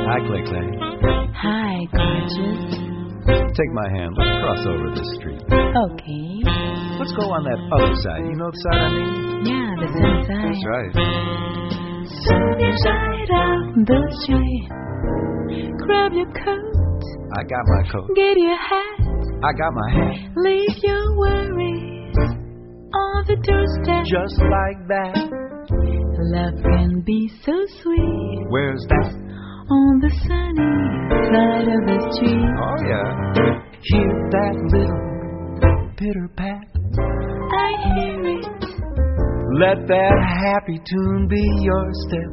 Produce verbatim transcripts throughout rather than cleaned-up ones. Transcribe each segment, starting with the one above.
Hi, Clay Clay. Hi, gorgeous. Take my hand. Let's cross over this street. Okay. Let's go on that other side. You know the side I mean? Yeah, the sunny side. That's right. Sunny side of the street. Grab your coat. I got my coat. Get your hat. I got my hat. Leave your worries on the doorstep. Just like that. Love can be so sweet. Where's that? On the sunny side of the street. Oh, yeah. Hear that little pitter pat. I hear it. Let that happy tune be your step.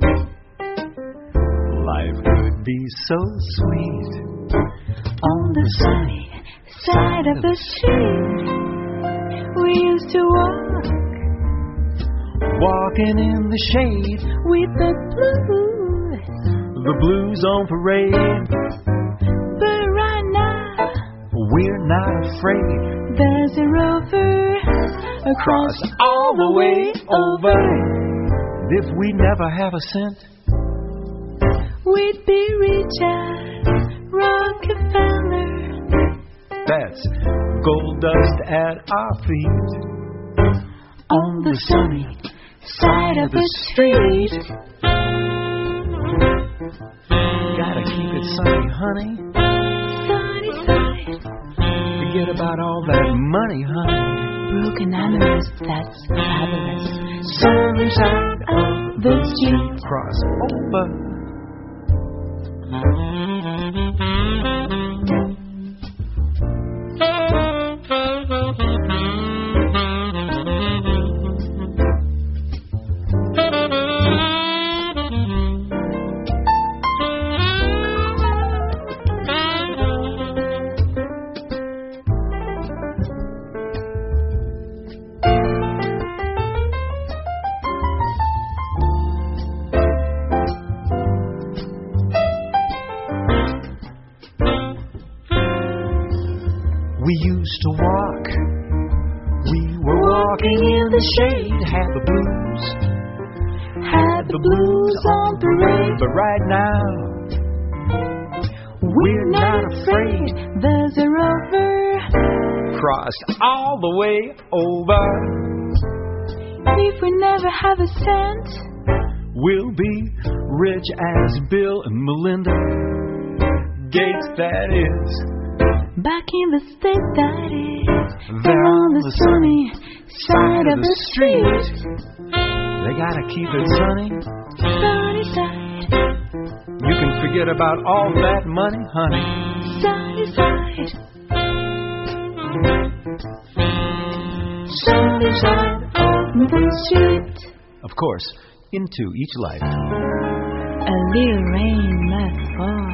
Life could be so sweet. On the sunny side of the street, we used to walk, walking in the shade with the blues, the blues on parade. But right now, we're not afraid. There's a rover across all the way over. If we never have a cent, we'd be rich as Rockefeller. That's gold dust at our feet. On the sunny side of the street. Gotta keep it sunny, honey. Sunny side. Forget about all that money, honey. Broken animals, that's fabulous. Sunny side of the street. Cross over. We used to walk, we were walking in the shade, had the blues, had the blues on parade. But right now, we're not afraid. There's a rover crossed all the way over. If we never have a cent, we'll be rich as Bill and Melinda Gates, that is. Back in the state that is, they're on the sunny side of the street. They gotta keep it sunny. Sunny side. You can forget about all that money, honey. Sunny side. Sunny side of the street. Of course, into each life a little rain must fall.